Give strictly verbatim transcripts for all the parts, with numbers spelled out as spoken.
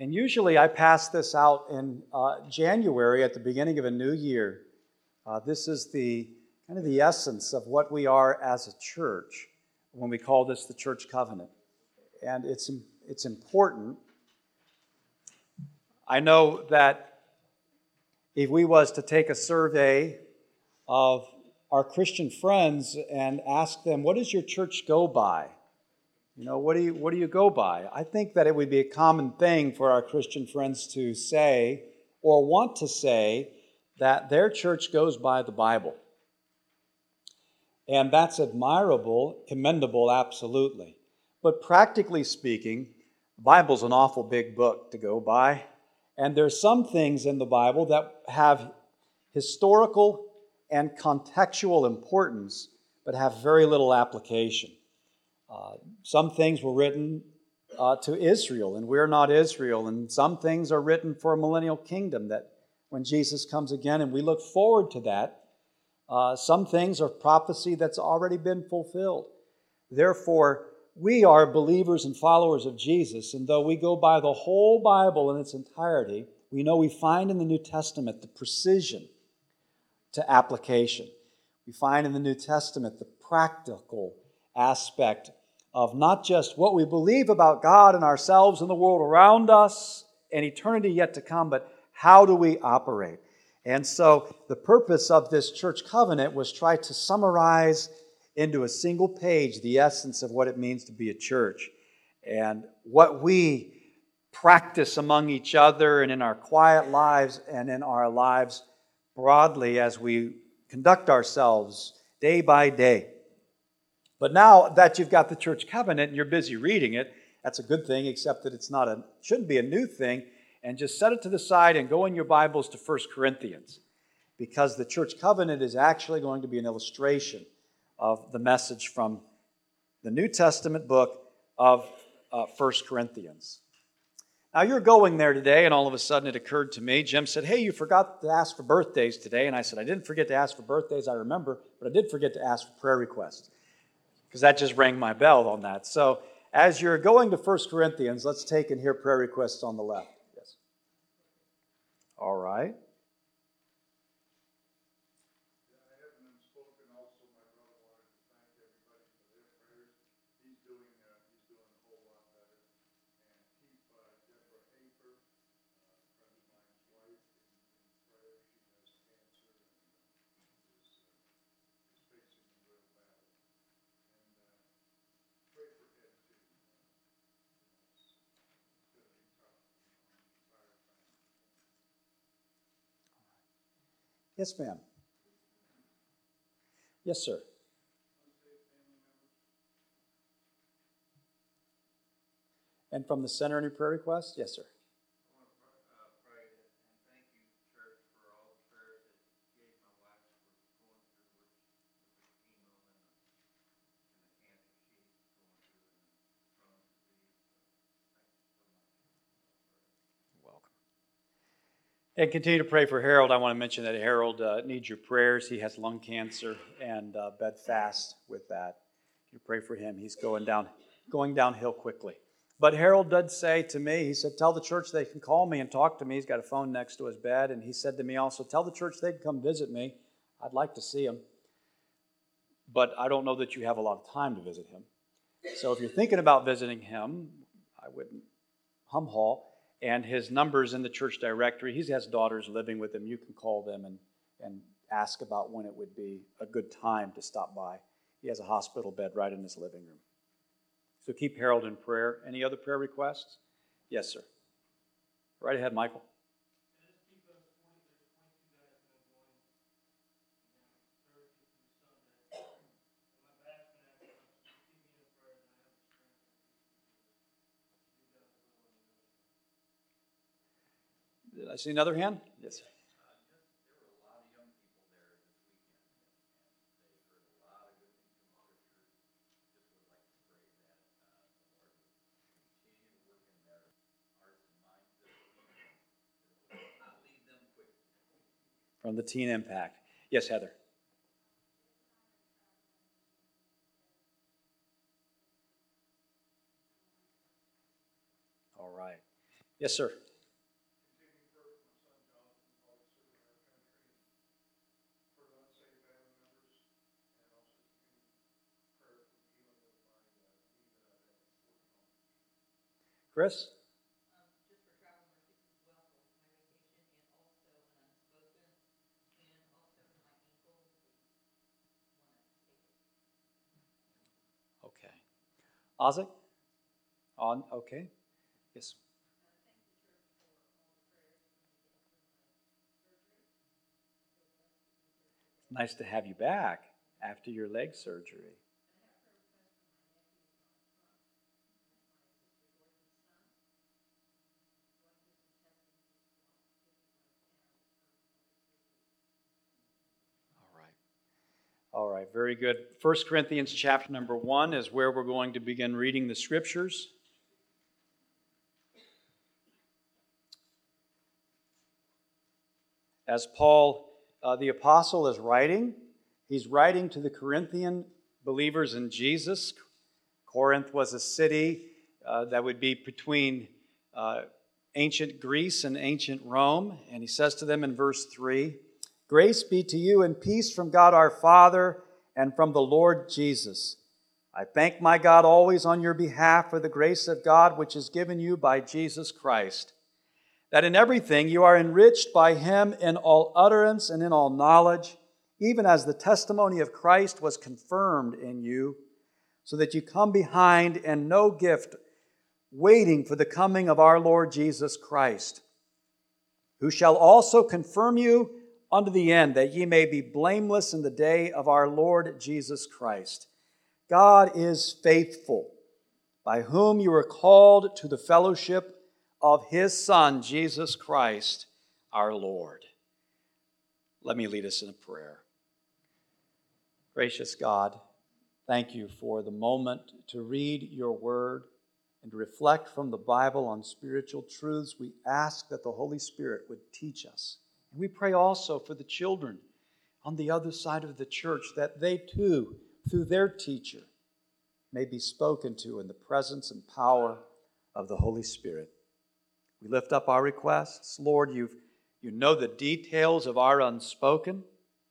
And usually I pass this out in uh, January at the beginning of a new year. Uh, this is the kind of the essence of what we are as a church when we call this the church covenant. And it's, it's important. I know that if we was to take a survey of our Christian friends and ask them, what does your church go by? You know, what do you, what do you go by? I think that it would be a common thing for our Christian friends to say or want to say that their church goes by the Bible. And that's admirable, commendable, absolutely. But practically speaking, the Bible's an awful big book to go by. And there's some things in the Bible that have historical and contextual importance, but have very little application. Uh, some things were written uh, to Israel, and we're not Israel. And some things are written for a millennial kingdom that when Jesus comes again, and we look forward to that. Uh, some things are prophecy that's already been fulfilled. Therefore, we are believers and followers of Jesus, and though we go by the whole Bible in its entirety, we know we find in the New Testament the precision to application. We find in the New Testament the practical aspect of not just what we believe about God and ourselves and the world around us and eternity yet to come, but how do we operate? And so the purpose of this church covenant was try to summarize into a single page the essence of what it means to be a church and what we practice among each other and in our quiet lives and in our lives broadly as we conduct ourselves day by day. But now that you've got the church covenant and you're busy reading it, that's a good thing, except that it's not a shouldn't be a new thing. And just set it to the side and go in your Bibles to First Corinthians, because the church covenant is actually going to be an illustration of the message from the New Testament book of uh, First Corinthians. Now you're going there today, and all of a sudden it occurred to me, Jim said, hey, you forgot to ask for birthdays today. And I said, I didn't forget to ask for birthdays, I remember, but I did forget to ask for prayer requests, because that just rang my bell on that. So as you're going to First Corinthians, let's take and hear prayer requests on the left. Yes. All right. Yes, ma'am. Yes, sir. And from the center, any prayer requests? Yes, sir. And continue to pray for Harold. I want to mention that Harold uh, needs your prayers. He has lung cancer and uh, bed fast with that. You pray for him. He's going down, going downhill quickly. But Harold did say to me, he said, tell the church they can call me and talk to me. He's got a phone next to his bed. And he said to me also, tell the church they can come visit me. I'd like to see him. But I don't know that you have a lot of time to visit him. So if you're thinking about visiting him, I wouldn't hum haul. And his number's in the church directory. He has daughters living with him. You can call them and, and ask about when it would be a good time to stop by. He has a hospital bed right in his living room. So keep Harold in prayer. Any other prayer requests? Yes, sir. Right ahead, Michael. Did I see another hand? Yes, sir. From the Teen Impact. Yes, Heather. All right. Yes, sir. Chris? Okay. Isaac? On, okay. Yes. Nice to have you back after your leg surgery. All right. All right, very good. First Corinthians chapter number one is where we're going to begin reading the scriptures. As Paul, uh, the apostle, is writing, he's writing to the Corinthian believers in Jesus. Corinth was a city uh, that would be between uh, ancient Greece and ancient Rome. And he says to them in verse three, "Grace be to you and peace from God our Father and from the Lord Jesus. I thank my God always on your behalf for the grace of God which is given you by Jesus Christ, that in everything you are enriched by him in all utterance and in all knowledge, even as the testimony of Christ was confirmed in you, so that you come behind in no gift, waiting for the coming of our Lord Jesus Christ, who shall also confirm you unto the end, that ye may be blameless in the day of our Lord Jesus Christ. God is faithful, by whom you are called to the fellowship of his Son, Jesus Christ, our Lord." Let me lead us in a prayer. Gracious God, thank you for the moment to read your word and to reflect from the Bible on spiritual truths. We ask that the Holy Spirit would teach us. And we pray also for the children on the other side of the church, that they too, through their teacher, may be spoken to in the presence and power of the Holy Spirit. We lift up our requests. Lord, you you know the details of our unspoken.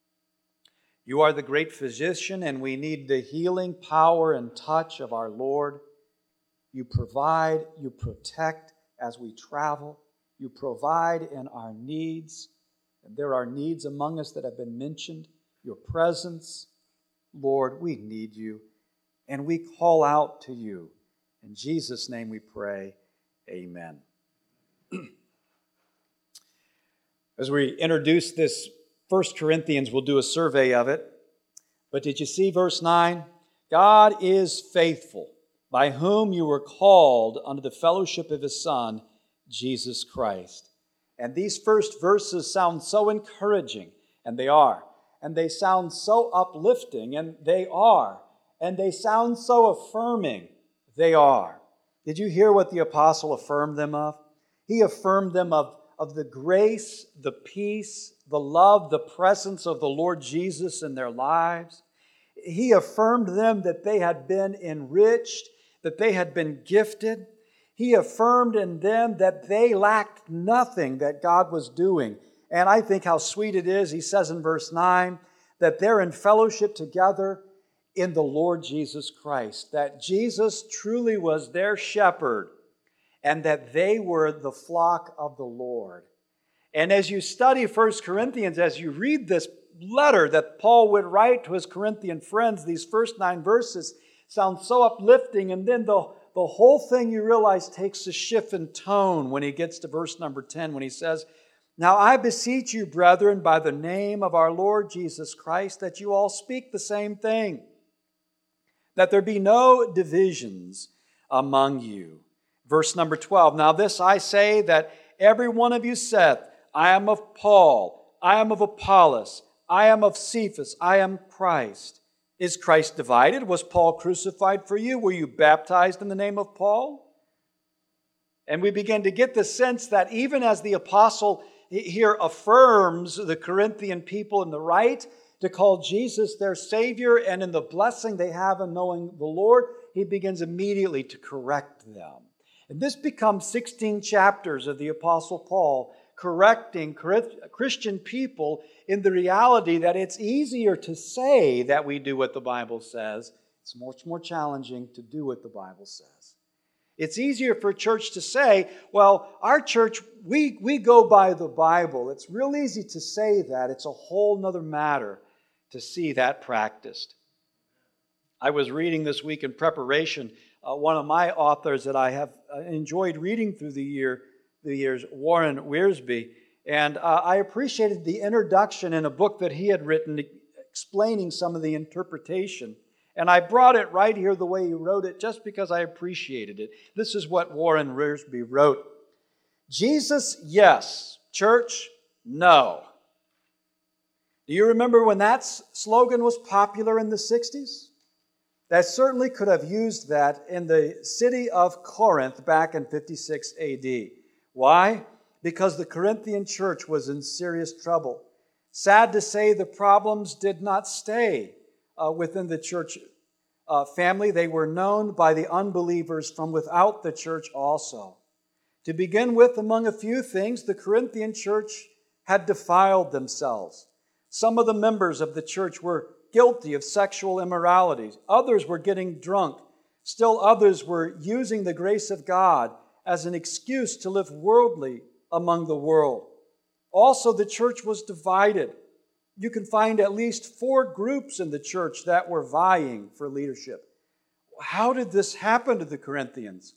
You are the great physician, and we need the healing power and touch of our Lord. You provide, you protect as we travel. You provide in our needs. And there are needs among us that have been mentioned. Your presence, Lord, we need you. And we call out to you. In Jesus' name we pray, amen. As we introduce this First Corinthians, we'll do a survey of it. But did you see verse nine? God is faithful, by whom you were called unto the fellowship of his Son, Jesus Christ. And these first verses sound so encouraging, and they are. And they sound so uplifting, and they are. And they sound so affirming, they are. Did you hear what the apostle affirmed them of? He affirmed them of, of the grace, the peace, the love, the presence of the Lord Jesus in their lives. He affirmed them that they had been enriched, that they had been gifted. He affirmed in them that they lacked nothing that God was doing. And I think how sweet it is, he says in verse nine, that they're in fellowship together in the Lord Jesus Christ, that Jesus truly was their shepherd, and that they were the flock of the Lord. And as you study First Corinthians, as you read this letter that Paul would write to his Corinthian friends, these first nine verses sound so uplifting, and then the, the whole thing you realize takes a shift in tone when he gets to verse number ten, when he says, "Now I beseech you, brethren, by the name of our Lord Jesus Christ, that you all speak the same thing, that there be no divisions among you." Verse number twelve, "Now this I say, that every one of you saith, I am of Paul, I am of Apollos, I am of Cephas, I am Christ. Is Christ divided? Was Paul crucified for you? Were you baptized in the name of Paul?" And we begin to get the sense that even as the apostle here affirms the Corinthian people in the right to call Jesus their Savior, and in the blessing they have in knowing the Lord, he begins immediately to correct them. And this becomes sixteen chapters of the Apostle Paul correcting Christian people in the reality that it's easier to say that we do what the Bible says. It's much more challenging to do what the Bible says. It's easier for a church to say, well, our church, we, we go by the Bible. It's real easy to say that. It's a whole nother matter to see that practiced. I was reading this week in preparation, uh, one of my authors that I have uh, enjoyed reading through the year, the years, Warren Wiersbe, and uh, I appreciated the introduction in a book that he had written explaining some of the interpretation. And I brought it right here the way he wrote it just because I appreciated it. This is what Warren Wiersbe wrote. Jesus, yes. Church, no. Do you remember when that slogan was popular in the sixties? That certainly could have used that in the city of Corinth back in fifty-six A D. Why? Because the Corinthian church was in serious trouble. Sad to say, the problems did not stay uh, within the church uh, family. They were known by the unbelievers from without the church also. To begin with, among a few things, the Corinthian church had defiled themselves. Some of the members of the church were guilty of sexual immoralities. Others were getting drunk. Still others were using the grace of God as an excuse to live worldly among the world. Also, the church was divided. You can find at least four groups in the church that were vying for leadership. How did this happen to the Corinthians?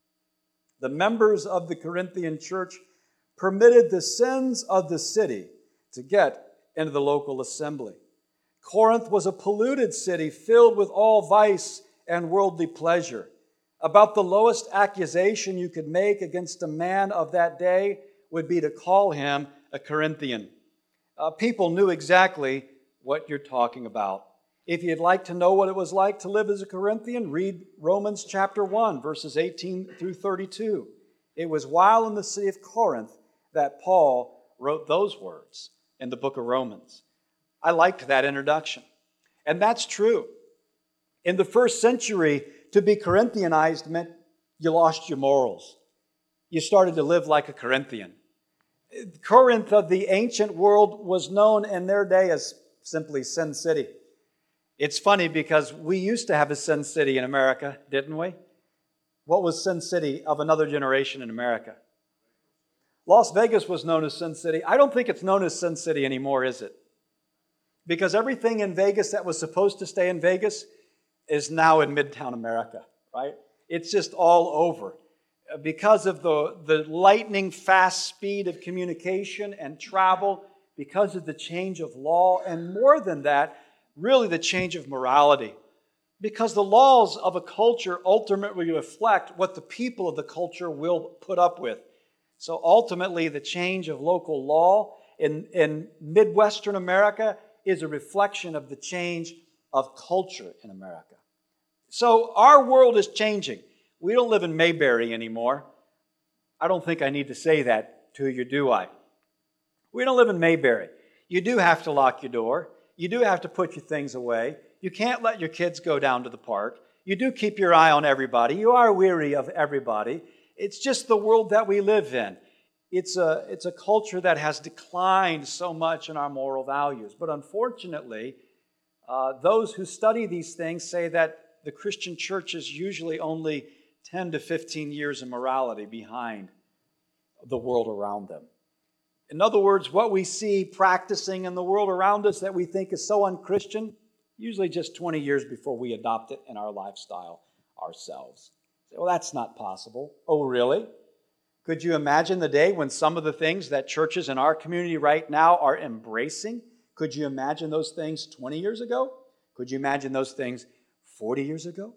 The members of the Corinthian church permitted the sins of the city to get into the local assembly. Corinth was a polluted city filled with all vice and worldly pleasure. About the lowest accusation you could make against a man of that day would be to call him a Corinthian. Uh, people knew exactly what you're talking about. If you'd like to know what it was like to live as a Corinthian, read Romans chapter one, verses eighteen through thirty-two. It was while in the city of Corinth that Paul wrote those words in the book of Romans. I liked that introduction. And that's true. In the first century, to be Corinthianized meant you lost your morals. You started to live like a Corinthian. Corinth of the ancient world was known in their day as simply Sin City. It's funny because we used to have a Sin City in America, didn't we? What was Sin City of another generation in America? Las Vegas was known as Sin City. I don't think it's known as Sin City anymore, is it? Because everything in Vegas that was supposed to stay in Vegas is now in Midtown America, right? It's just all over. Because of the, the lightning fast speed of communication and travel, because of the change of law, and more than that, really the change of morality. Because the laws of a culture ultimately reflect what the people of the culture will put up with. So ultimately, the change of local law in, in Midwestern America is a reflection of the change of culture in America. So our world is changing. We don't live in Mayberry anymore. I don't think I need to say that to you, do I? We don't live in Mayberry. You do have to lock your door. You do have to put your things away. You can't let your kids go down to the park. You do keep your eye on everybody. You are weary of everybody. It's just the world that we live in. It's a, it's a culture that has declined so much in our moral values. But unfortunately, uh, those who study these things say that the Christian church is usually only ten to fifteen years in morality behind the world around them. In other words, what we see practicing in the world around us that we think is so unchristian, usually just twenty years before we adopt it in our lifestyle ourselves. Well, that's not possible. Oh, really? Could you imagine the day when some of the things that churches in our community right now are embracing? Could you imagine those things twenty years ago? Could you imagine those things forty years ago?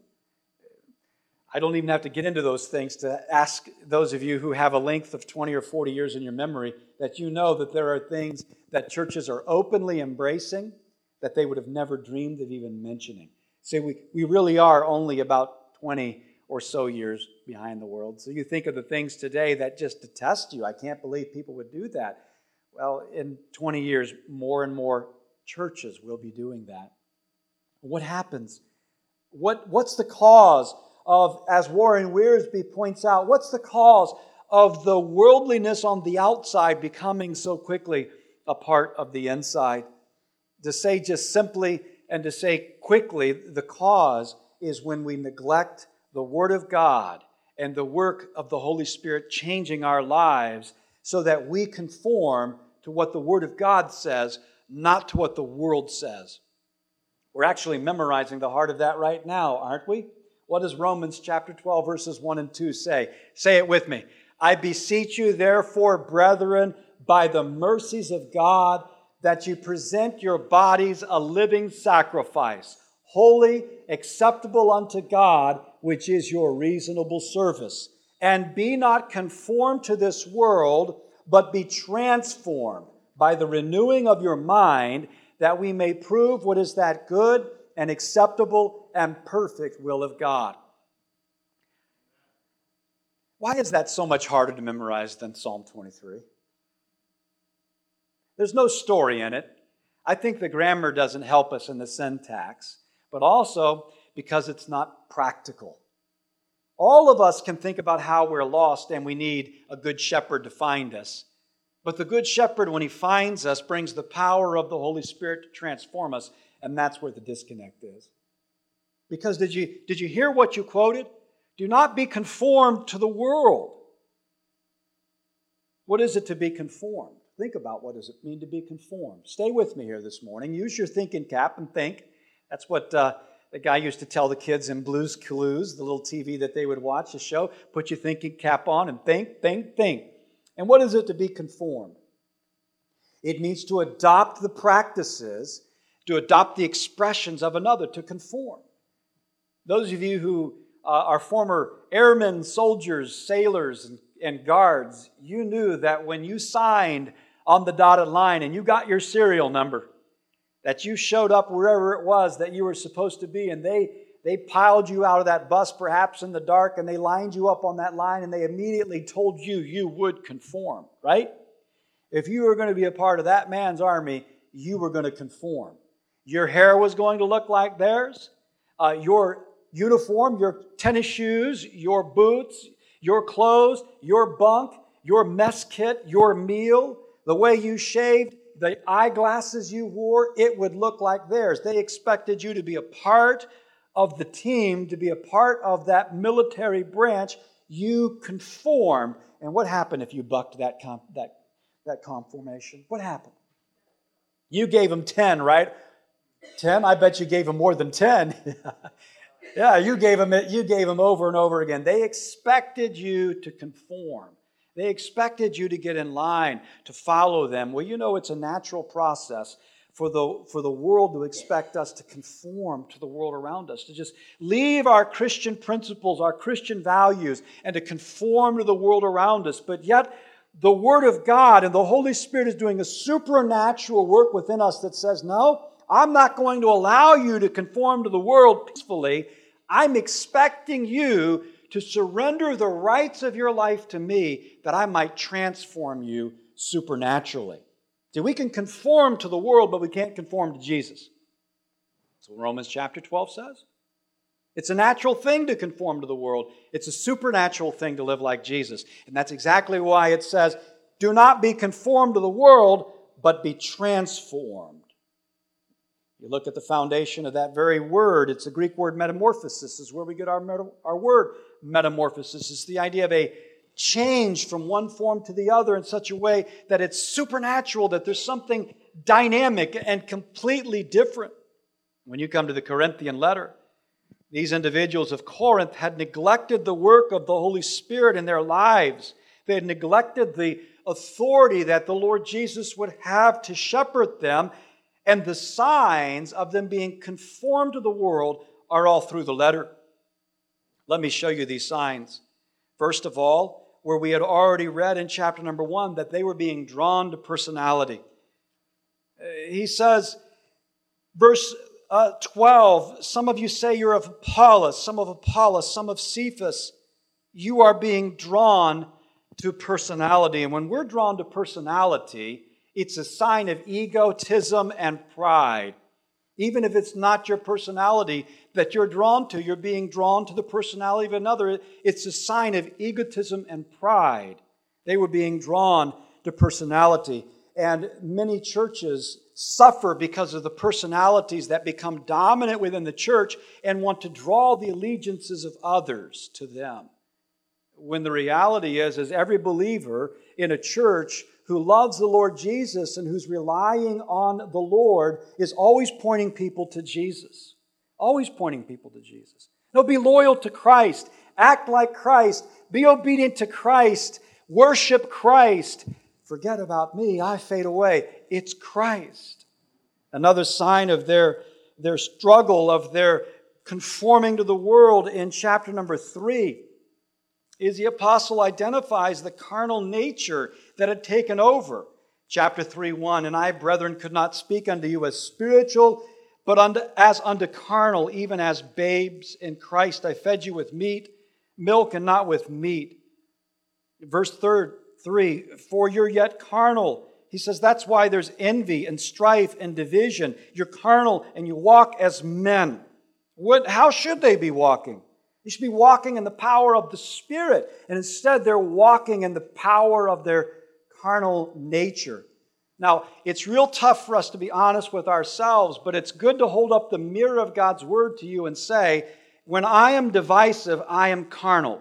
I don't even have to get into those things to ask those of you who have a length of twenty or forty years in your memory that you know that there are things that churches are openly embracing that they would have never dreamed of even mentioning. See, we, we really are only about twenty or so years behind the world. So you think of the things today that just detest you. I can't believe people would do that. Well, in twenty years, more and more churches will be doing that. What happens? What, what's the cause of, as Warren Wiersbe points out, what's the cause of the worldliness on the outside becoming so quickly a part of the inside? To say just simply and to say quickly, the cause is when we neglect the Word of God and the work of the Holy Spirit changing our lives so that we conform to what the Word of God says, not to what the world says. We're actually memorizing the heart of that right now, aren't we? What does Romans chapter twelve, verses one and two say? Say it with me. I beseech you, therefore, brethren, by the mercies of God, that you present your bodies a living sacrifice, holy, acceptable unto God, which is your reasonable service. And be not conformed to this world, but be transformed by the renewing of your mind, that we may prove what is that good and acceptable and perfect will of God. Why is that so much harder to memorize than Psalm twenty-three? There's no story in it. I think the grammar doesn't help us in the syntax, but also because it's not practical. All of us can think about how we're lost and we need a good shepherd to find us. But the good shepherd, when he finds us, brings the power of the Holy Spirit to transform us, and that's where the disconnect is. Because did you, did you hear what you quoted? Do not be conformed to the world. What is it to be conformed? Think about what does it mean to be conformed. Stay with me here this morning. Use your thinking cap and think. That's what uh, the guy used to tell the kids in Blue's Clues, the little T V that they would watch, the show. Put your thinking cap on and think, think, think. And what is it to be conformed? It means to adopt the practices, to adopt the expressions of another, to conform. Those of you who uh, are former airmen, soldiers, sailors, and, and guards, you knew that when you signed on the dotted line and you got your serial number, that you showed up wherever it was that you were supposed to be, and they, they piled you out of that bus perhaps in the dark, and they lined you up on that line, and they immediately told you you would conform, right? If you were going to be a part of that man's army, you were going to conform. Your hair was going to look like theirs. Uh, your uniform, your tennis shoes, your boots, your clothes, your bunk, your mess kit, your meal, the way you shaved, the eyeglasses you wore, it would look like theirs. They expected you to be a part of the team, to be a part of that military branch. You conformed. And what happened if you bucked that com- that, that conformation? What happened? You gave them ten, right? ten? I bet you gave them more than ten. Yeah, you gave them you gave them over and over again. They expected you to conform. They expected you to get in line, to follow them. Well, you know it's a natural process for the, for the world to expect us to conform to the world around us, to just leave our Christian principles, our Christian values, and to conform to the world around us. But yet, the Word of God and the Holy Spirit is doing a supernatural work within us that says, no, I'm not going to allow you to conform to the world peacefully. I'm expecting you to surrender the rights of your life to me that I might transform you supernaturally. See, we can conform to the world, but we can't conform to Jesus. That's what Romans chapter twelve says. It's a natural thing to conform to the world. It's a supernatural thing to live like Jesus. And that's exactly why it says, do not be conformed to the world, but be transformed. You look at the foundation of that very word. It's the Greek word metamorphosis. This is where we get our, meta, our word metamorphosis. It's the idea of a change from one form to the other in such a way that it's supernatural, that there's something dynamic and completely different. When you come to the Corinthian letter, these individuals of Corinth had neglected the work of the Holy Spirit in their lives. They had neglected the authority that the Lord Jesus would have to shepherd them. And the signs of them being conformed to the world are all through the letter. Let me show you these signs. First of all, where we had already read in chapter number one that they were being drawn to personality. He says, verse uh, twelve, some of you say you're of Apollos, some of Apollos, some of Cephas. You are being drawn to personality. And when we're drawn to personality, it's a sign of egotism and pride. Even if it's not your personality that you're drawn to, you're being drawn to the personality of another. It's a sign of egotism and pride. They were being drawn to personality. And many churches suffer because of the personalities that become dominant within the church and want to draw the allegiances of others to them. When the reality is, is every believer in a church who loves the Lord Jesus and who's relying on the Lord is always pointing people to Jesus. Always pointing people to Jesus. No, be loyal to Christ. Act like Christ. Be obedient to Christ. Worship Christ. Forget about me. I fade away. It's Christ. Another sign of their, their struggle, of their conforming to the world in chapter number three, is the apostle identifies the carnal nature that had taken over. Chapter three, one, and I, brethren, could not speak unto you as spiritual, but unto, as unto carnal, even as babes in Christ. I fed you with meat, milk, and not with meat. Verse third, three, for you're yet carnal. He says that's why there's envy and strife and division. You're carnal and you walk as men. What, how should they be walking? They should be walking in the power of the Spirit. And instead they're walking in the power of their carnal nature. Now, it's real tough for us to be honest with ourselves, but it's good to hold up the mirror of God's Word to you and say, when I am divisive, I am carnal.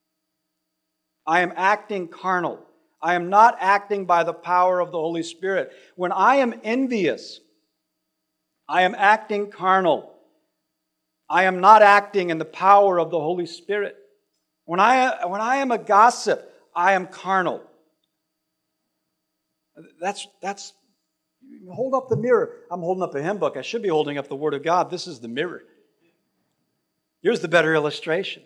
I am acting carnal. I am not acting by the power of the Holy Spirit. When I am envious, I am acting carnal. I am not acting in the power of the Holy Spirit. When I, when I am a gossip, I am carnal. That's, that's, hold up the mirror. I'm holding up a hymn book. I should be holding up the Word of God. This is the mirror. Here's the better illustration.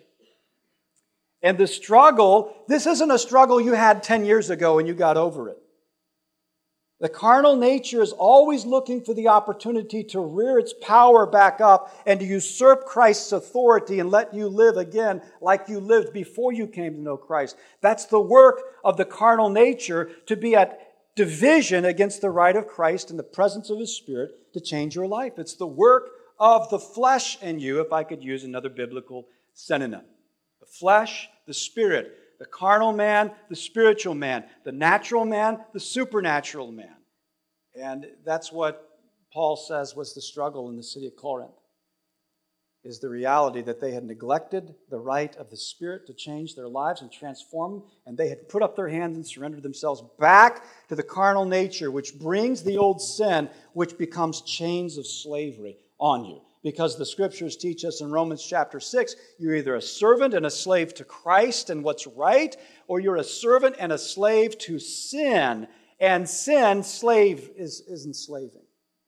And the struggle, this isn't a struggle you had ten years ago and you got over it. The carnal nature is always looking for the opportunity to rear its power back up and to usurp Christ's authority and let you live again like you lived before you came to know Christ. That's the work of the carnal nature, to be at division against the right of Christ in the presence of His Spirit to change your life. It's the work of the flesh in you, if I could use another biblical synonym. The flesh, the spirit. The carnal man, the spiritual man. The natural man, the supernatural man. And that's what Paul says was the struggle in the city of Corinth. Is the reality that they had neglected the right of the Spirit to change their lives and transform them, and they had put up their hands and surrendered themselves back to the carnal nature, which brings the old sin, which becomes chains of slavery on you. Because the Scriptures teach us in Romans chapter six, you're either a servant and a slave to Christ and what's right, or you're a servant and a slave to sin. And sin, slave, is, is enslaving.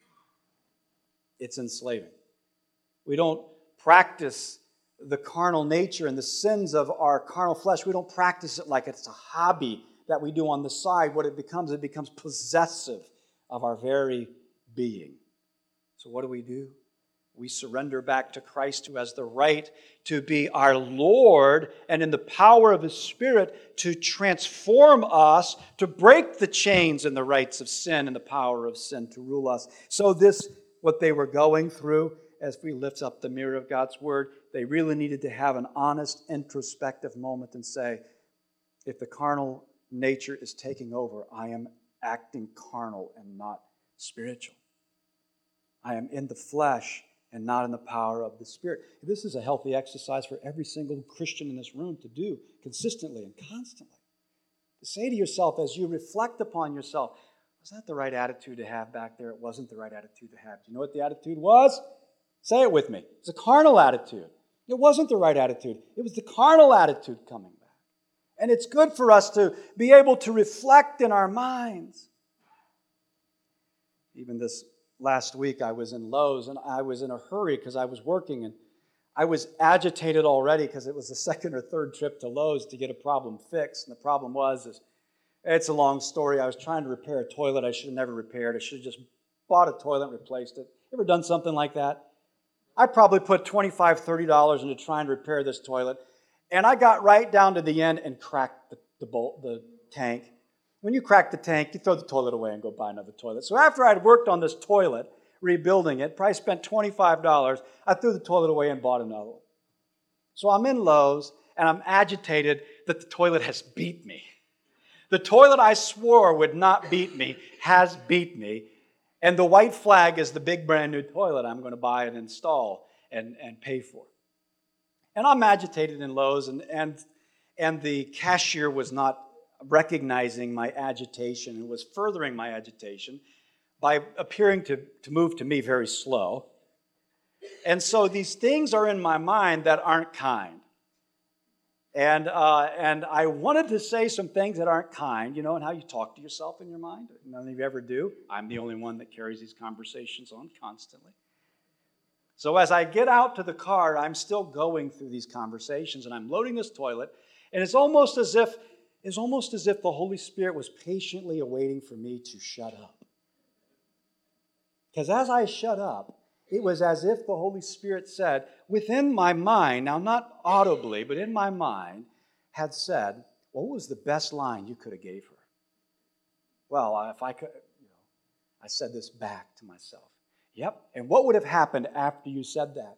It's enslaving. We don't practice the carnal nature and the sins of our carnal flesh. We don't practice it like it's a hobby that we do on the side. What it becomes, it becomes possessive of our very being. So what do we do? We surrender back to Christ, who has the right to be our Lord, and in the power of His Spirit to transform us, to break the chains and the rights of sin and the power of sin to rule us. So this, what they were going through, as we lift up the mirror of God's Word, they really needed to have an honest, introspective moment and say, if the carnal nature is taking over, I am acting carnal and not spiritual. I am in the flesh and not in the power of the Spirit. This is a healthy exercise for every single Christian in this room to do consistently and constantly. To say to yourself as you reflect upon yourself, was that the right attitude to have back there? It wasn't the right attitude to have. Do you know what the attitude was? Say it with me. It's a carnal attitude. It wasn't the right attitude. It was the carnal attitude coming back. And it's good for us to be able to reflect in our minds. Even this last week I was in Lowe's and I was in a hurry because I was working and I was agitated already because it was the second or third trip to Lowe's to get a problem fixed. And the problem was, is, it's a long story. I was trying to repair a toilet I should have never repaired. I should have just bought a toilet and replaced it. Ever done something like that? I probably put twenty-five dollars, thirty dollars into trying to repair this toilet. And I got right down to the end and cracked the, the, bolt, the tank. When you crack the tank, you throw the toilet away and go buy another toilet. So after I'd worked on this toilet, rebuilding it. Probably spent twenty-five dollars. I threw the toilet away and bought another one. So I'm in Lowe's, and I'm agitated that the toilet has beat me. The toilet I swore would not beat me has beat me. And the white flag is the big brand new toilet I'm going to buy and install and, and pay for. And I'm agitated in Lowe's, and, and, and the cashier was not recognizing my agitation and was furthering my agitation by appearing to, to move to me very slow. And so these things are in my mind that aren't kind. And uh, and I wanted to say some things that aren't kind, you know, and how you talk to yourself in your mind. None of you ever do. I'm the only one that carries these conversations on constantly. So as I get out to the car, I'm still going through these conversations, and I'm loading this toilet, and it's almost as if it's almost as if the Holy Spirit was patiently awaiting for me to shut up. Because as I shut up, it was as if the Holy Spirit said, within my mind, now not audibly, but in my mind, had said, what was the best line you could have gave her? Well, if I could, you know, I said this back to myself. Yep, and what would have happened after you said that?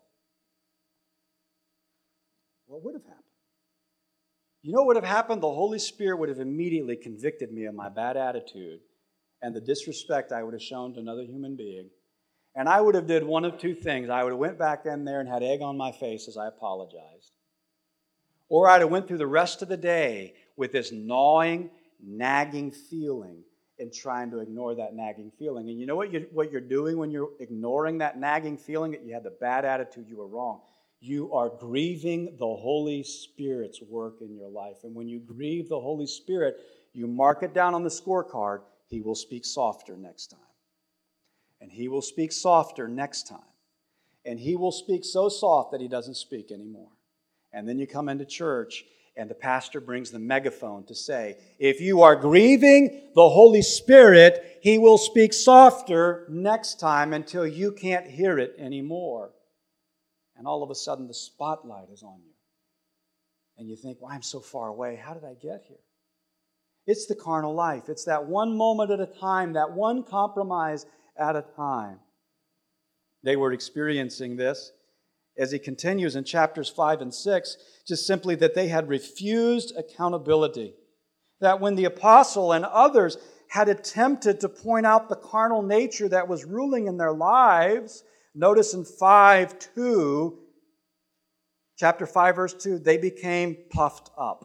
What would have happened? You know what would have happened? The Holy Spirit would have immediately convicted me of my bad attitude and the disrespect I would have shown to another human being. And I would have did one of two things. I would have went back in there and had egg on my face as I apologized. Or I'd have went through the rest of the day with this gnawing, nagging feeling and trying to ignore that nagging feeling. And you know what, you, what you're doing when you're ignoring that nagging feeling, that you had the bad attitude, you were wrong. You are grieving the Holy Spirit's work in your life. And when you grieve the Holy Spirit, you mark it down on the scorecard. He will speak softer next time. And he will speak softer next time. And he will speak so soft that he doesn't speak anymore. And then you come into church and the pastor brings the megaphone to say, if you are grieving the Holy Spirit, he will speak softer next time until you can't hear it anymore. And all of a sudden the spotlight is on you. And you think, well, I'm so far away. How did I get here? It's the carnal life. It's that one moment at a time, that one compromise at a time. They were experiencing this as he continues in chapters five and six, just simply that they had refused accountability. That when the apostle and others had attempted to point out the carnal nature that was ruling in their lives, notice in five two, chapter five, verse two, they became puffed up.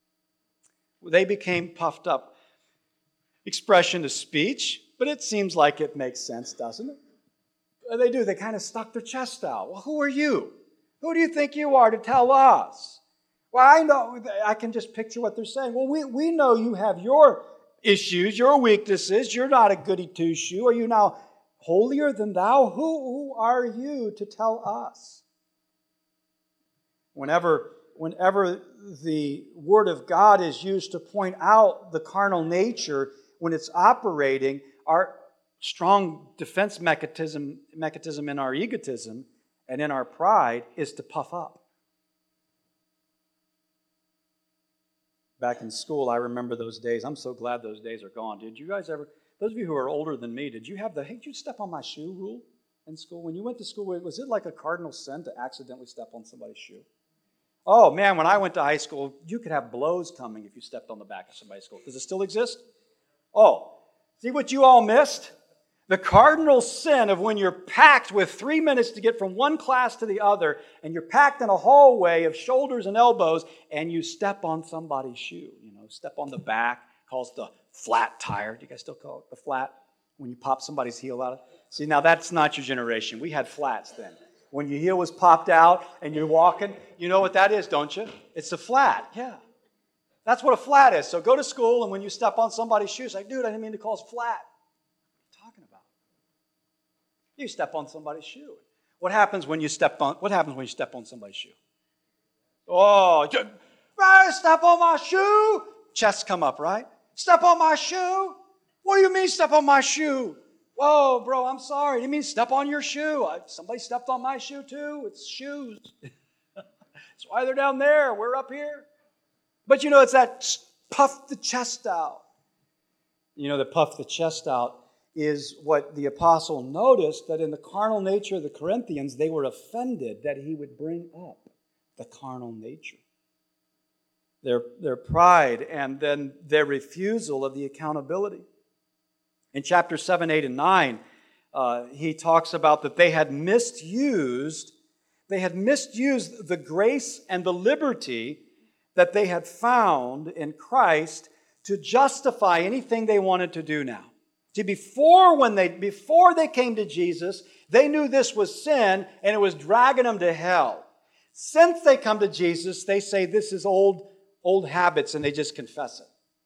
They became puffed up. Expression of speech, but it seems like it makes sense, doesn't it? They do. They kind of stuck their chest out. Well, who are you? Who do you think you are to tell us? Well, I know. I can just picture what they're saying. Well, we, we know you have your issues, your weaknesses. You're not a goody two-shoe. Are you now holier than thou? Who, who are you to tell us? Whenever, whenever the Word of God is used to point out the carnal nature, when it's operating, our strong defense mechanism, mechanism in our egotism and in our pride is to puff up. Back in school, I remember those days. I'm so glad those days are gone. Did you guys ever, those of you who are older than me, did you have the, hey, did you step on my shoe rule in school? When you went to school, was it like a cardinal sin to accidentally step on somebody's shoe? Oh, man, when I went to high school, you could have blows coming if you stepped on the back of somebody's school. Does it still exist? Oh, see what you all missed? The cardinal sin of when you're packed with three minutes to get from one class to the other, and you're packed in a hallway of shoulders and elbows, and you step on somebody's shoe. You know, step on the back, calls the flat tire. Do you guys still call it the flat? When you pop somebody's heel out? See, now that's not your generation. We had flats then. When your heel was popped out and you're walking, you know what that is, don't you? It's a flat, yeah. That's what a flat is. So go to school, and when you step on somebody's shoe, it's like, dude, I didn't mean to call it flat. What are you talking about? You step on somebody's shoe. What happens when you step on? What happens when you step on somebody's shoe? Oh, you, step on my shoe. Chests come up, right? Step on my shoe. What do you mean, step on my shoe? Whoa, bro, I'm sorry. You mean step on your shoe? I, somebody stepped on my shoe too. It's shoes. That's why they're down there. We're up here. But you know, it's that puff the chest out. You know, the puff the chest out is what the apostle noticed, that in the carnal nature of the Corinthians, they were offended that he would bring up the carnal nature. Their, their pride and then their refusal of the accountability. In chapter seven, eight, and nine, uh, he talks about that they had misused, they had misused the grace and the liberty that they had found in Christ to justify anything they wanted to do now. See, before when they before they came to Jesus, they knew this was sin and it was dragging them to hell. Since they come to Jesus, they say this is old, old habits and they just confess it.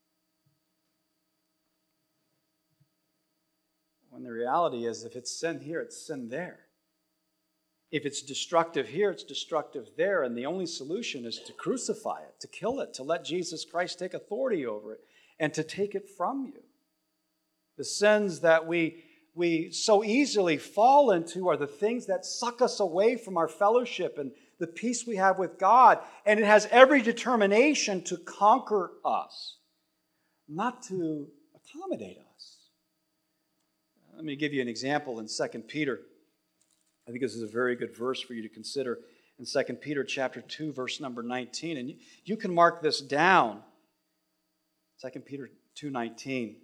When the reality is, if it's sin here, it's sin there. If it's destructive here, it's destructive there. And the only solution is to crucify it, to kill it, to let Jesus Christ take authority over it, and to take it from you. The sins that we, we so easily fall into are the things that suck us away from our fellowship and the peace we have with God. And it has every determination to conquer us, not to accommodate us. Let me give you an example in Second Peter. I think this is a very good verse for you to consider in Second Peter chapter two, verse number nineteen. And you, you can mark this down. Second Peter two nineteen.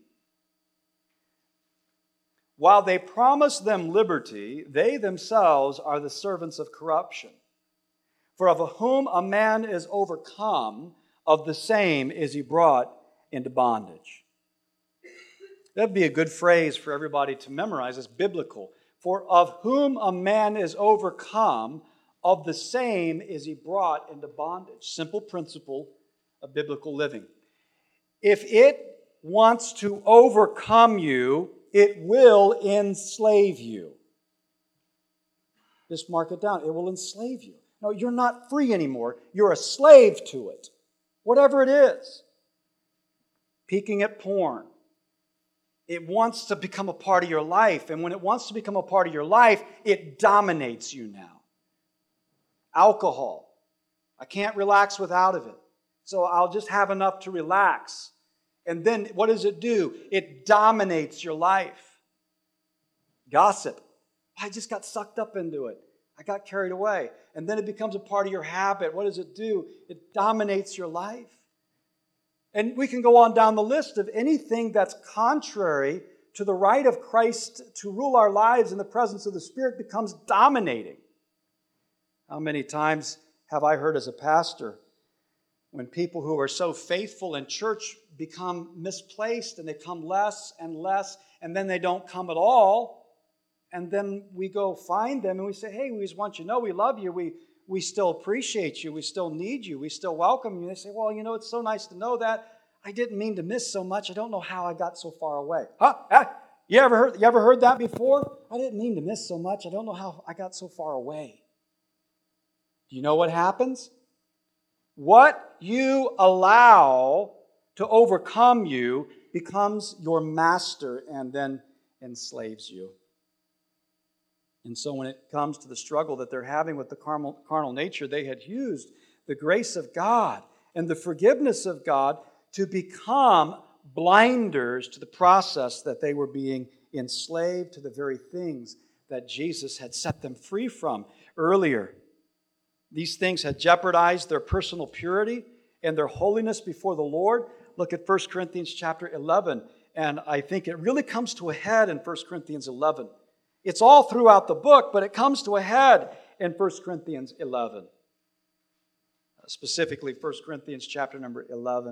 While they promise them liberty, they themselves are the servants of corruption. For of whom a man is overcome, of the same is he brought into bondage. That'd be a good phrase for everybody to memorize. It's biblical. For of whom a man is overcome, of the same is he brought into bondage. Simple principle of biblical living. If it wants to overcome you, it will enslave you. Just mark it down. It will enslave you. No, you're not free anymore. You're a slave to it. Whatever it is. Peeking at porn. It wants to become a part of your life. And when it wants to become a part of your life, it dominates you now. Alcohol. I can't relax without of it. So I'll just have enough to relax. And then what does it do? It dominates your life. Gossip. I just got sucked up into it. I got carried away. And then it becomes a part of your habit. What does it do? It dominates your life. And we can go on down the list of anything that's contrary to the right of Christ to rule our lives in the presence of the Spirit becomes dominating. How many times have I heard as a pastor when people who are so faithful in church become misplaced and they come less and less and then they don't come at all, and then we go find them and we say, hey, we just want you to know we love you, we We still appreciate you. We still need you. We still welcome you. And they say, well, you know, it's so nice to know that. I didn't mean to miss so much. I don't know how I got so far away. Huh? You ever heard, you ever heard that before? I didn't mean to miss so much. I don't know how I got so far away. Do you know what happens? What you allow to overcome you becomes your master and then enslaves you. And so when it comes to the struggle that they're having with the carnal, carnal nature, they had used the grace of God and the forgiveness of God to become blinders to the process that they were being enslaved to the very things that Jesus had set them free from earlier. These things had jeopardized their personal purity and their holiness before the Lord. Look at First Corinthians chapter eleven, and I think it really comes to a head in First Corinthians eleven. It's all throughout the book, but it comes to a head in First Corinthians eleven. Specifically, First Corinthians chapter number eleven,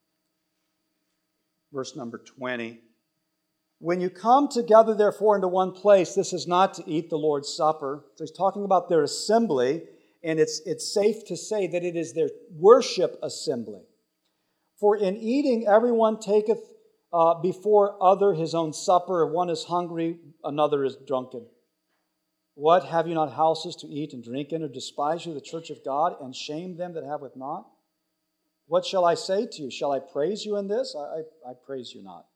verse number twenty. When you come together, therefore, into one place, this is not to eat the Lord's Supper. So he's talking about their assembly, and it's, it's safe to say that it is their worship assembly. For in eating, everyone taketh Uh, before other his own supper. If one is hungry, another is drunken. What, have you not houses to eat and drink in, or despise you the church of God, and shame them that have with not? What shall I say to you? Shall I praise you in this? I, I, I praise you not.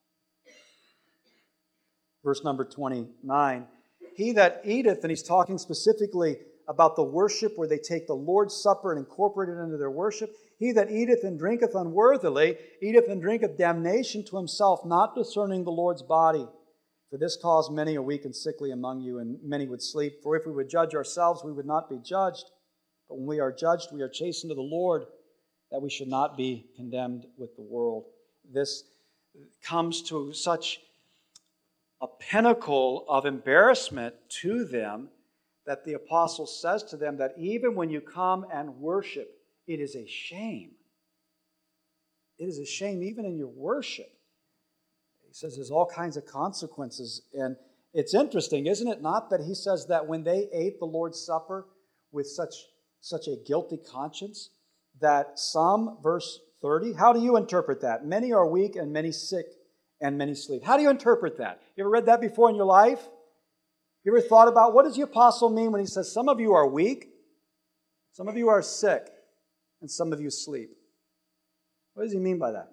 Verse number twenty-nine. He that eateth, and he's talking specifically about the worship where they take the Lord's Supper and incorporate it into their worship. He that eateth and drinketh unworthily, eateth and drinketh damnation to himself, not discerning the Lord's body. For this cause many are weak and sickly among you, and many would sleep. For if we would judge ourselves, we would not be judged. But when we are judged, we are chastened of the Lord, that we should not be condemned with the world. This comes to such a pinnacle of embarrassment to them that the apostle says to them that even when you come and worship, it is a shame. It is a shame even in your worship. He says there's all kinds of consequences. And it's interesting, isn't it not, that he says that when they ate the Lord's Supper with such, such a guilty conscience, that some, verse thirty, how do you interpret that? Many are weak and many sick and many sleep. How do you interpret that? You ever read that before in your life? You ever thought about what does the apostle mean when he says some of you are weak, some of you are sick, and some of you sleep? What does he mean by that?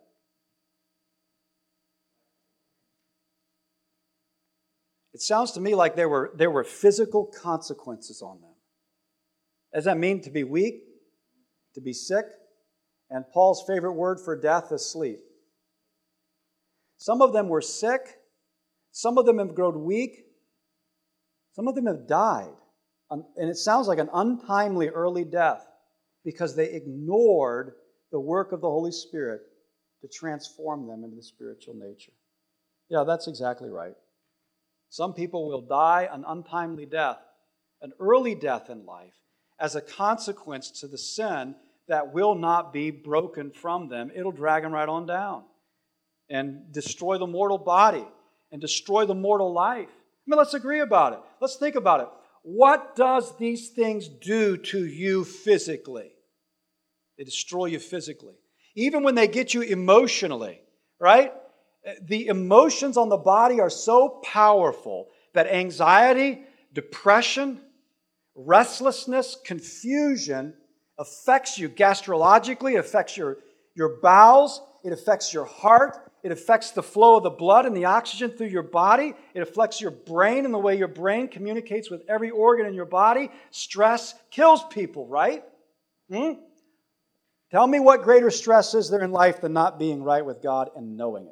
It sounds to me like there were, there were physical consequences on them. What does that mean to be weak, to be sick? And Paul's favorite word for death is sleep. Some of them were sick. Some of them have grown weak. Some of them have died. And it sounds like an untimely early death because they ignored the work of the Holy Spirit to transform them into the spiritual nature. Yeah, that's exactly right. Some people will die an untimely death, an early death in life, as a consequence to the sin that will not be broken from them. It'll drag them right on down and destroy the mortal body and destroy the mortal life. I mean, let's agree about it. Let's think about it. What does these things do to you physically? They destroy you physically. Even when they get you emotionally, right? The emotions on the body are so powerful that anxiety, depression, restlessness, confusion affects you gastrologically, it affects your, your bowels, it affects your heart, it affects the flow of the blood and the oxygen through your body, it affects your brain and the way your brain communicates with every organ in your body. Stress kills people, right? Hmm? Tell me what greater stress is there in life than not being right with God and knowing it.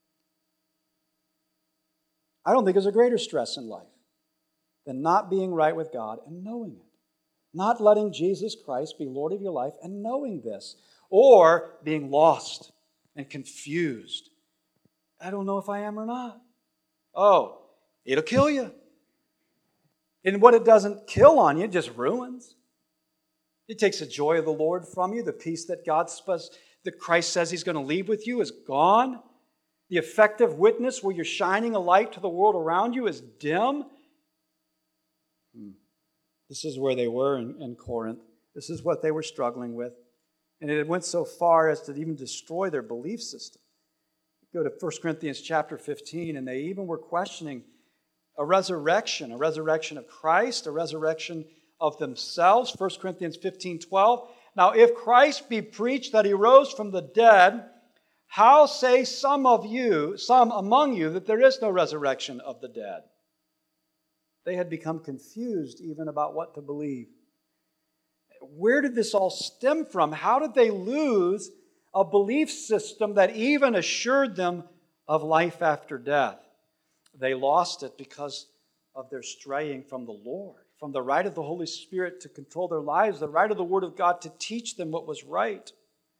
I don't think there's a greater stress in life than not being right with God and knowing it. Not letting Jesus Christ be Lord of your life and knowing this. Or being lost and confused. I don't know if I am or not. Oh, it'll kill you. And what it doesn't kill on you, it just ruins. It takes the joy of the Lord from you. The peace that God, that Christ says He's going to leave with you is gone. The effective witness where you're shining a light to the world around you is dim. Hmm. This is where they were in, in Corinth. This is what they were struggling with. And it went so far as to even destroy their belief system. Go to First Corinthians chapter fifteen, and they even were questioning a resurrection, a resurrection of Christ, a resurrection of themselves. First Corinthians fifteen twelve. Now, if Christ be preached that He rose from the dead, how say some of you, some among you, that there is no resurrection of the dead? They had become confused even about what to believe. Where did this all stem from? How did they lose a belief system that even assured them of life after death? They lost it because of their straying from the Lord, from the right of the Holy Spirit to control their lives, the right of the Word of God to teach them what was right.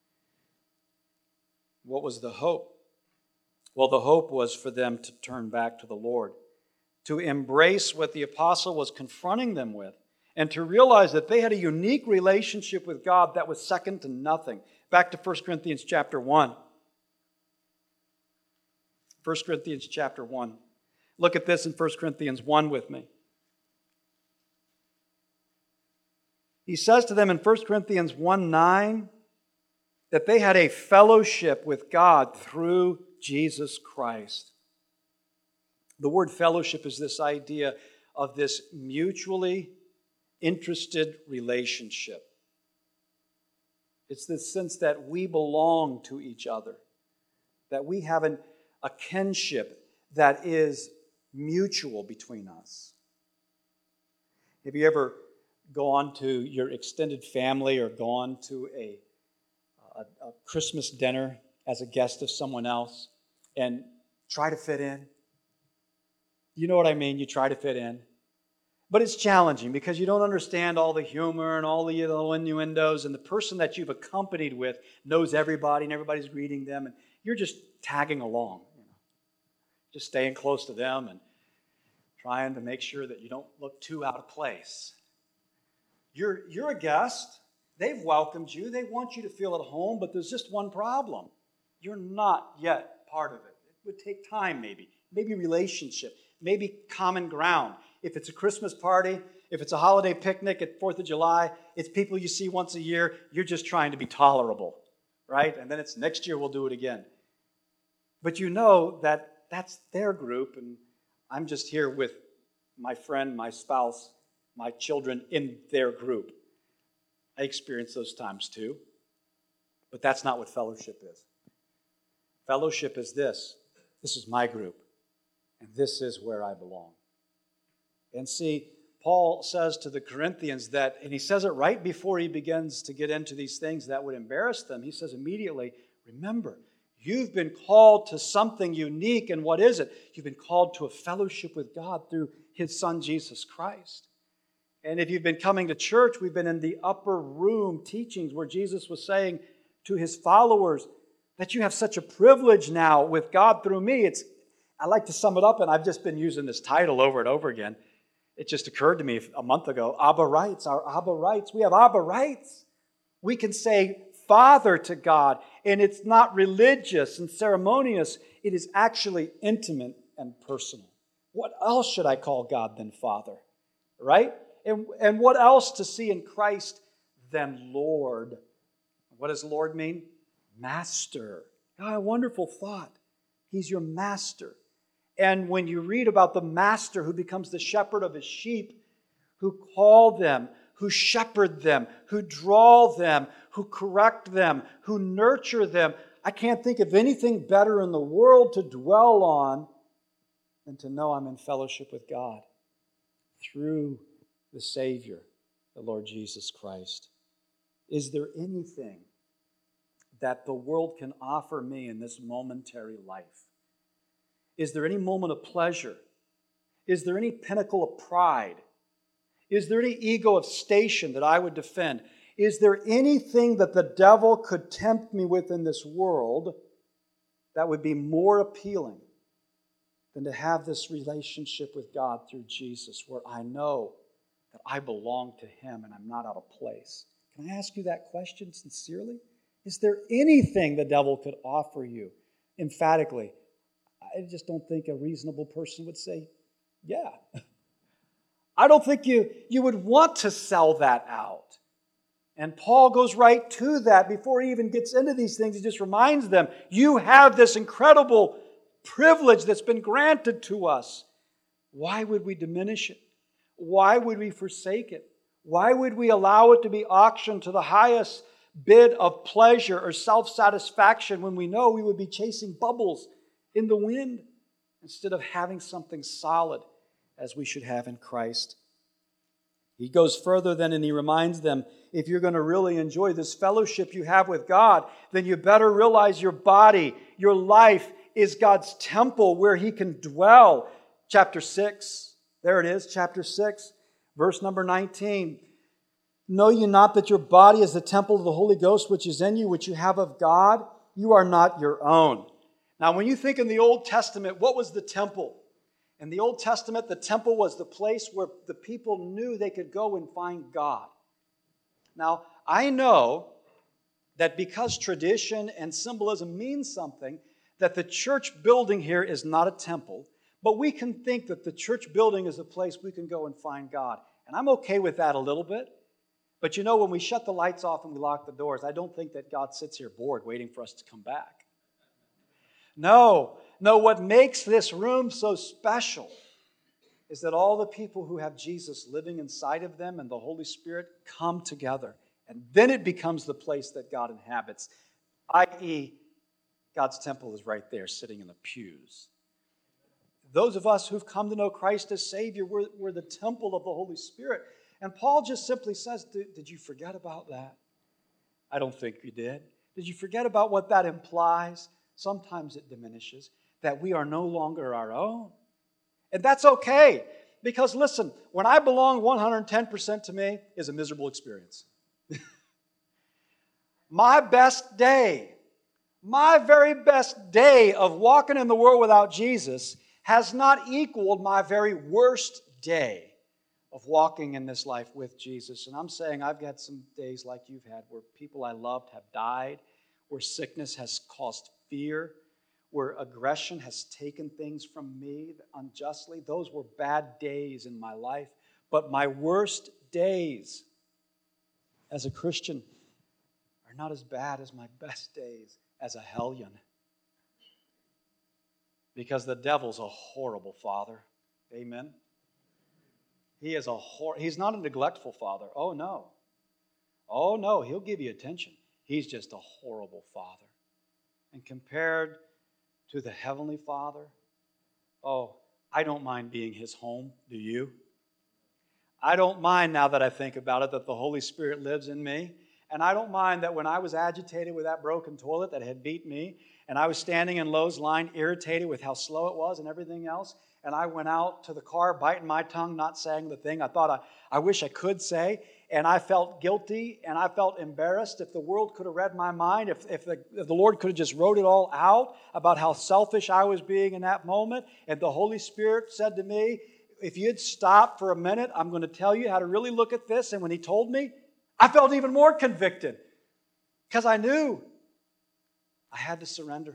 What was the hope? Well, the hope was for them to turn back to the Lord, to embrace what the apostle was confronting them with, and to realize that they had a unique relationship with God that was second to nothing. Back to First Corinthians chapter one. First Corinthians chapter one. Look at this in First Corinthians one with me. He says to them in First Corinthians one nine that they had a fellowship with God through Jesus Christ. The word fellowship is this idea of this mutually interested relationship. It's this sense that we belong to each other, that we have an, a kinship that is mutual between us. Have you ever gone to your extended family or gone to a, a, a Christmas dinner as a guest of someone else and try to fit in? You know what I mean? You try to fit in. But it's challenging because you don't understand all the humor and all the little innuendos, and the person that you've accompanied with knows everybody and everybody's greeting them, and you're just tagging along, you know, just staying close to them and trying to make sure that you don't look too out of place. You're, you're a guest. They've welcomed you. They want you to feel at home, but there's just one problem. You're not yet part of it. It would take time maybe, maybe relationship, maybe common ground. If it's a Christmas party, if it's a holiday picnic at fourth of July, it's people you see once a year, you're just trying to be tolerable, right? And then it's next year we'll do it again. But you know that that's their group, and I'm just here with my friend, my spouse, my children in their group. I experience those times too. But that's not what fellowship is. Fellowship is this. This is my group, and this is where I belong. And see, Paul says to the Corinthians that, and he says it right before he begins to get into these things that would embarrass them. He says immediately, remember, you've been called to something unique, and what is it? You've been called to a fellowship with God through His Son, Jesus Christ. And if you've been coming to church, we've been in the upper room teachings where Jesus was saying to His followers that you have such a privilege now with God through me. It's, I like to sum it up, and I've just been using this title over and over again. It just occurred to me a month ago, Abba rights, our Abba rights. We have Abba rights. We can say Father to God, and it's not religious and ceremonious. It is actually intimate and personal. What else should I call God than Father, right? And, and what else to see in Christ than Lord? What does Lord mean? Master. Oh, a wonderful thought. He's your master. And when you read about the master who becomes the shepherd of his sheep, who call them, who shepherd them, who draw them, who correct them, who nurture them, I can't think of anything better in the world to dwell on than to know I'm in fellowship with God through the Savior, the Lord Jesus Christ. Is there anything that the world can offer me in this momentary life? Is there any moment of pleasure? Is there any pinnacle of pride? Is there any ego of station that I would defend? Is there anything that the devil could tempt me with in this world that would be more appealing than to have this relationship with God through Jesus, where I know that I belong to Him and I'm not out of place? Can I ask you that question sincerely? Is there anything the devil could offer you emphatically? I just don't think a reasonable person would say, yeah. I don't think you, you would want to sell that out. And Paul goes right to that before he even gets into these things. He just reminds them, you have this incredible privilege that's been granted to us. Why would we diminish it? Why would we forsake it? Why would we allow it to be auctioned to the highest bid of pleasure or self-satisfaction when we know we would be chasing bubbles in the wind instead of having something solid as we should have in Christ? He goes further then and he reminds them, if you're going to really enjoy this fellowship you have with God, then you better realize your body, your life is God's temple where He can dwell. Chapter six, there it is, chapter six, verse number nineteen. Know ye not that your body is the temple of the Holy Ghost which is in you, which you have of God? You are not your own. Now, when you think in the Old Testament, what was the temple? In the Old Testament, the temple was the place where the people knew they could go and find God. Now, I know that because tradition and symbolism means something, that the church building here is not a temple, but we can think that the church building is a place we can go and find God. And I'm okay with that a little bit. But you know, when we shut the lights off and we lock the doors, I don't think that God sits here bored waiting for us to come back. No, no, what makes this room so special is that all the people who have Jesus living inside of them and the Holy Spirit come together. And then it becomes the place that God inhabits, that is, God's temple is right there sitting in the pews. Those of us who've come to know Christ as Savior, we're, we're the temple of the Holy Spirit. And Paul just simply says, did you forget about that? I don't think you did. Did you forget about what that implies? Sometimes it diminishes, that we are no longer our own. And that's okay. Because listen, when I belong one hundred ten percent to me is a miserable experience. My best day, my very best day of walking in the world without Jesus has not equaled my very worst day of walking in this life with Jesus. And I'm saying I've got some days like you've had where people I loved have died, where sickness has caused fear, where aggression has taken things from me unjustly. Those were bad days in my life. But my worst days as a Christian are not as bad as my best days as a hellion. Because the devil's a horrible father. Amen? He is a hor- He's not a neglectful father. Oh, no. Oh, no. He'll give you attention. He's just a horrible father. And compared to the Heavenly Father, oh, I don't mind being His home. Do you? I don't mind, now that I think about it, that the Holy Spirit lives in me. And I don't mind that when I was agitated with that broken toilet that had beat me, and I was standing in Lowe's line irritated with how slow it was and everything else, and I went out to the car biting my tongue, not saying the thing I thought I, I wish I could say, and I felt guilty and I felt embarrassed. If the world could have read my mind, if, if, the, if the Lord could have just wrote it all out about how selfish I was being in that moment, and the Holy Spirit said to me, if you'd stop for a minute, I'm going to tell you how to really look at this. And when He told me, I felt even more convicted because I knew I had to surrender.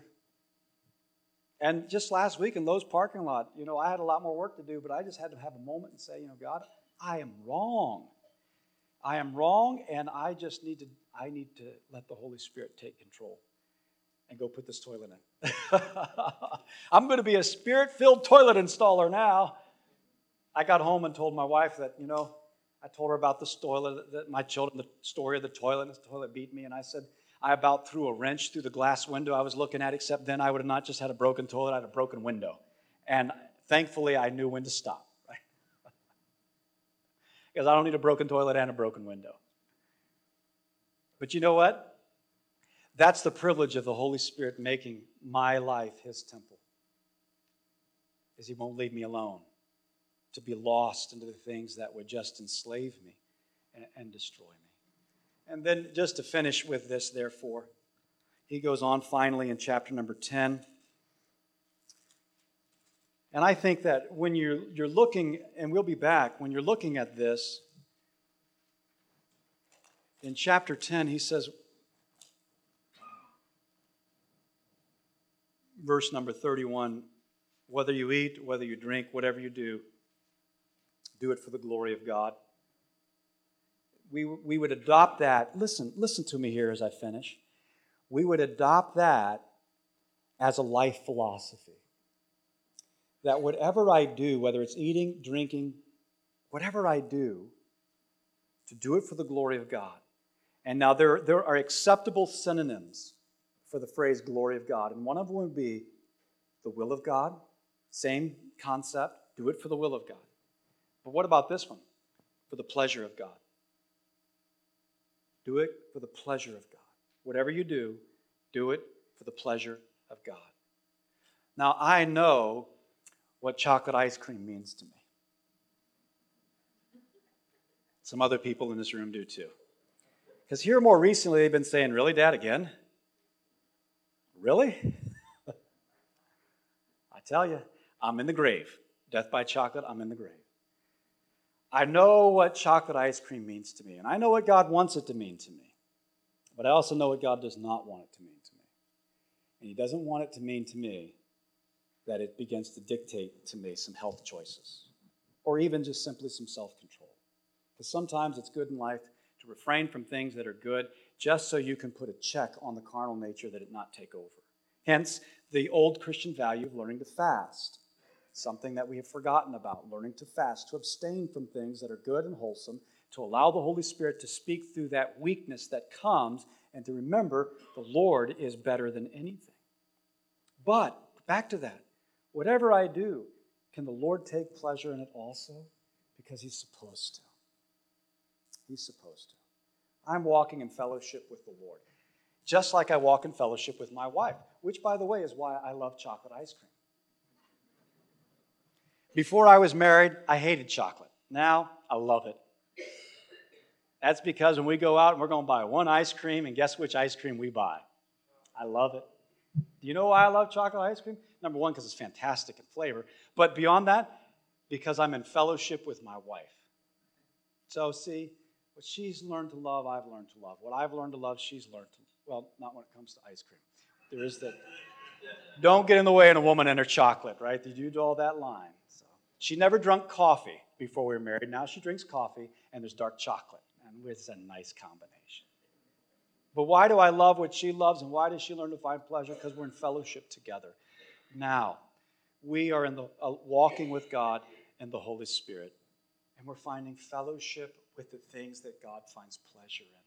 And just last week in Lowe's parking lot, you know, I had a lot more work to do, but I just had to have a moment and say, you know, God, I am wrong. I am wrong, and I just need to, I need to let the Holy Spirit take control and go put this toilet in. I'm going to be a Spirit-filled toilet installer now. I got home and told my wife that, you know, I told her about the toilet, that my children, the story of the toilet, and the toilet beat me, and I said, I about threw a wrench through the glass window I was looking at, except then I would have not just had a broken toilet, I had a broken window. And thankfully, I knew when to stop, right? Because I don't need a broken toilet and a broken window. But you know what? That's the privilege of the Holy Spirit making my life His temple. Is He won't leave me alone to be lost into the things that would just enslave me and, and destroy me. And then just to finish with this, therefore, he goes on finally in chapter number ten. And I think that when you're, you're looking, and we'll be back, when you're looking at this, in chapter ten, he says, verse number thirty-one, whether you eat, whether you drink, whatever you do, do it for the glory of God. We, we would adopt that. Listen, listen to me here as I finish. We would adopt that as a life philosophy. That whatever I do, whether it's eating, drinking, whatever I do, to do it for the glory of God. And now there, there are acceptable synonyms for the phrase glory of God. And one of them would be the will of God. Same concept, do it for the will of God. But what about this one? For the pleasure of God. Do it for the pleasure of God. Whatever you do, do it for the pleasure of God. Now, I know what chocolate ice cream means to me. Some other people in this room do too. Because here more recently they've been saying, really, Dad, again? Really? I tell you, I'm in the grave. Death by chocolate, I'm in the grave. I know what chocolate ice cream means to me, and I know what God wants it to mean to me. But I also know what God does not want it to mean to me. And He doesn't want it to mean to me that it begins to dictate to me some health choices, or even just simply some self-control. Because sometimes it's good in life to refrain from things that are good just so you can put a check on the carnal nature that it not take over. Hence, the old Christian value of learning to fast. Something that we have forgotten about, learning to fast, to abstain from things that are good and wholesome, to allow the Holy Spirit to speak through that weakness that comes, and to remember the Lord is better than anything. But, back to that, whatever I do, can the Lord take pleasure in it also? Because He's supposed to. He's supposed to. I'm walking in fellowship with the Lord, just like I walk in fellowship with my wife, which, by the way, is why I love chocolate ice cream. Before I was married, I hated chocolate. Now, I love it. That's because when we go out and we're going to buy one ice cream, and guess which ice cream we buy? I love it. Do you know why I love chocolate ice cream? Number one, because it's fantastic in flavor. But beyond that, because I'm in fellowship with my wife. So see, what she's learned to love, I've learned to love. What I've learned to love, she's learned to, well, not when it comes to ice cream. There is that. Don't get in the way of a woman and her chocolate, right? Did you do all that line? So she never drank coffee before we were married. Now she drinks coffee and there's dark chocolate. And it's a nice combination. But why do I love what she loves and why does she learn to find pleasure? Because we're in fellowship together. Now, we are in the uh, walking with God and the Holy Spirit. And we're finding fellowship with the things that God finds pleasure in.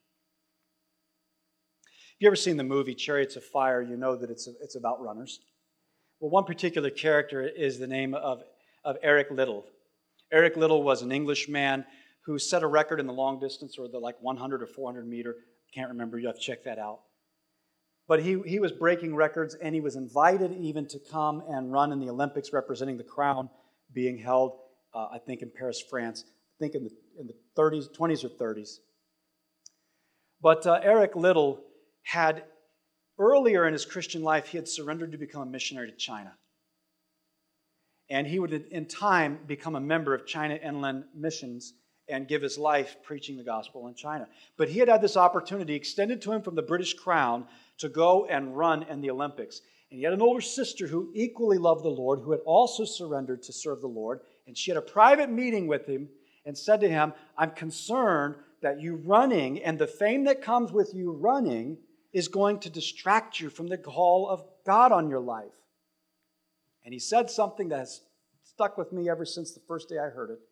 If you ever seen the movie Chariots of Fire, you know that it's, a, it's about runners. Well, one particular character is the name of, of Eric Liddell. Eric Liddell was an Englishman who set a record in the long distance, or the like one hundred or four hundred meter. Can't remember, you have to check that out. But he, he was breaking records, and he was invited even to come and run in the Olympics representing the crown being held, uh, I think, in Paris, France. I think in the, in the thirties, twenties or thirties. But uh, Eric Liddell had, earlier in his Christian life, he had surrendered to become a missionary to China. And he would, in time, become a member of China Inland Missions and give his life preaching the gospel in China. But he had had this opportunity extended to him from the British Crown to go and run in the Olympics. And he had an older sister who equally loved the Lord, who had also surrendered to serve the Lord. And she had a private meeting with him and said to him, I'm concerned that you running and the fame that comes with you running is going to distract you from the call of God on your life. And he said something that has stuck with me ever since the first day I heard it.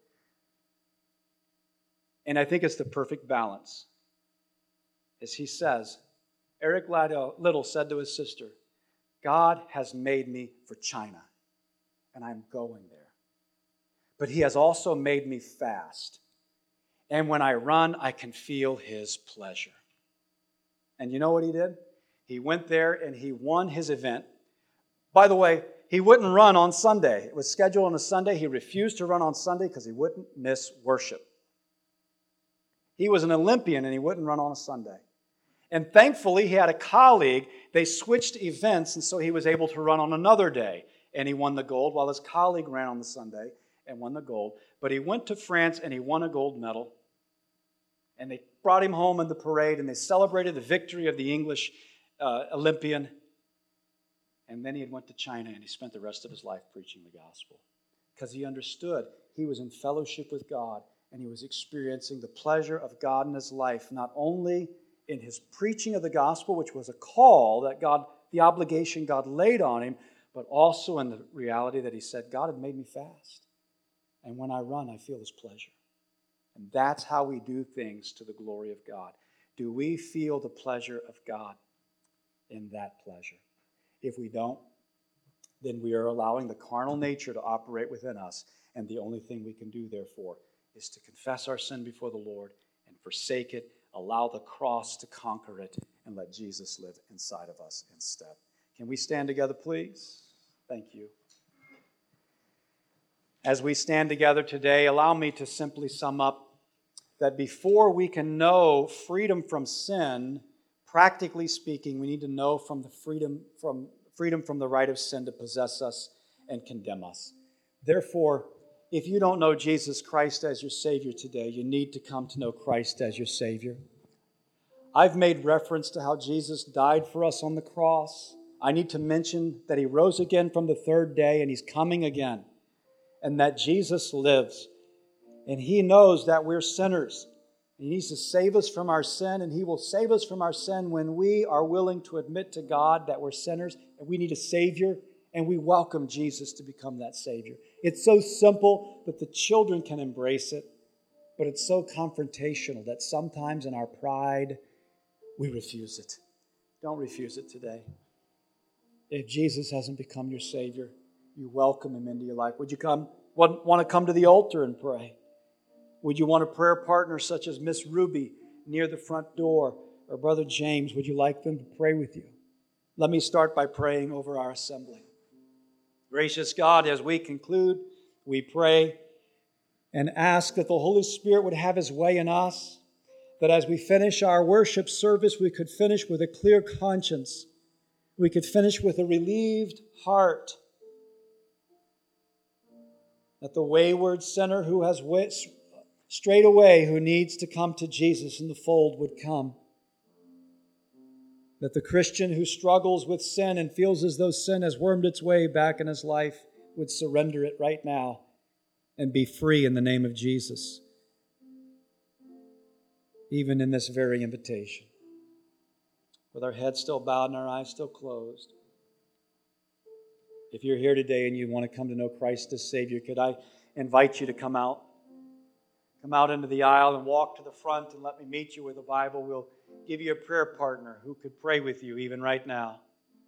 And I think it's the perfect balance. As he says, Eric Liddell said to his sister, God has made me for China, and I'm going there. But he has also made me fast. And when I run, I can feel his pleasure. And you know what he did? He went there and he won his event. By the way, he wouldn't run on Sunday. It was scheduled on a Sunday. He refused to run on Sunday because he wouldn't miss worship. He was an Olympian and he wouldn't run on a Sunday. And thankfully, he had a colleague. They switched events, and so he was able to run on another day. And he won the gold while his colleague ran on the Sunday and won the gold. But he went to France and he won a gold medal. And they brought him home in the parade and they celebrated the victory of the English uh, Olympian. And then he went to China and he spent the rest of his life preaching the gospel. Because he understood he was in fellowship with God and he was experiencing the pleasure of God in his life, not only in his preaching of the gospel, which was a call that God, the obligation God laid on him, but also in the reality that he said, God had made me fast. And when I run, I feel his pleasure. And that's how we do things to the glory of God. Do we feel the pleasure of God in that pleasure? If we don't, then we are allowing the carnal nature to operate within us. And the only thing we can do, therefore, is to confess our sin before the Lord and forsake it, allow the cross to conquer it, and let Jesus live inside of us instead. Can we stand together, please? Thank you. As we stand together today, allow me to simply sum up that before we can know freedom from sin, practically speaking, we need to know from the freedom from freedom from the right of sin to possess us and condemn us. Therefore, if you don't know Jesus Christ as your Savior today, you need to come to know Christ as your Savior. I've made reference to how Jesus died for us on the cross. I need to mention that He rose again from the third day and He's coming again, and that Jesus lives. And He knows that we're sinners. He needs to save us from our sin, and He will save us from our sin when we are willing to admit to God that we're sinners and we need a Savior, and we welcome Jesus to become that Savior. It's so simple that the children can embrace it, but it's so confrontational that sometimes in our pride, we refuse it. Don't refuse it today. If Jesus hasn't become your Savior, you welcome Him into your life. Would you come? Want to come to the altar and pray? Would you want a prayer partner such as Miss Ruby near the front door, or Brother James? Would you like them to pray with you? Let me start by praying over our assembly. Gracious God, as we conclude We pray and ask that the Holy Spirit would have His way in us, that as we finish our worship service, we could finish with a clear conscience. We could finish with a relieved heart. That the wayward sinner who has strayed away, who needs to come to Jesus in the fold, would come. That the Christian who struggles with sin and feels as though sin has wormed its way back in his life would surrender it right now and be free in the name of Jesus, even in this very invitation. With our heads still bowed and our eyes still closed. If you're here today and you want to come to know Christ as Savior, could I invite you to come out? Come out into the aisle and walk to the front and let me meet you with a Bible. We'll give you a prayer partner who could pray with you even right now.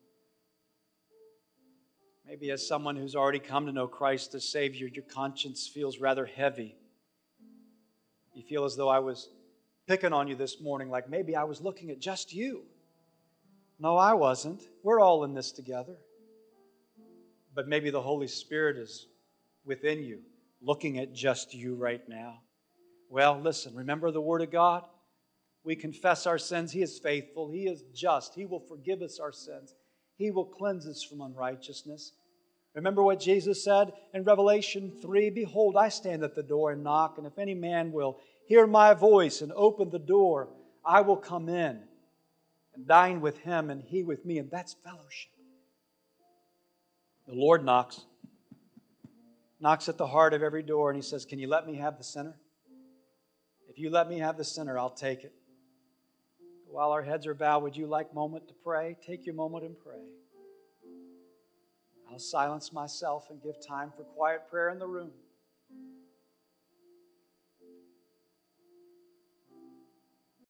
Maybe as someone who's already come to know Christ as Savior, your conscience feels rather heavy. You feel as though I was picking on you this morning, like maybe I was looking at just you. No, I wasn't. We're all in this together. But maybe the Holy Spirit is within you, looking at just you right now. Well, listen, remember the Word of God? We confess our sins. He is faithful. He is just. He will forgive us our sins. He will cleanse us from unrighteousness. Remember what Jesus said in Revelation three, "Behold, I stand at the door and knock, and if any man will hear my voice and open the door, I will come in and dine with him and he with me." And that's fellowship. The Lord knocks. Knocks at the heart of every door and He says, "Can you let me have the sinner? If you let me have the sinner, I'll take it." While our heads are bowed, would you like a moment to pray? Take your moment and pray. I'll silence myself and give time for quiet prayer in the room.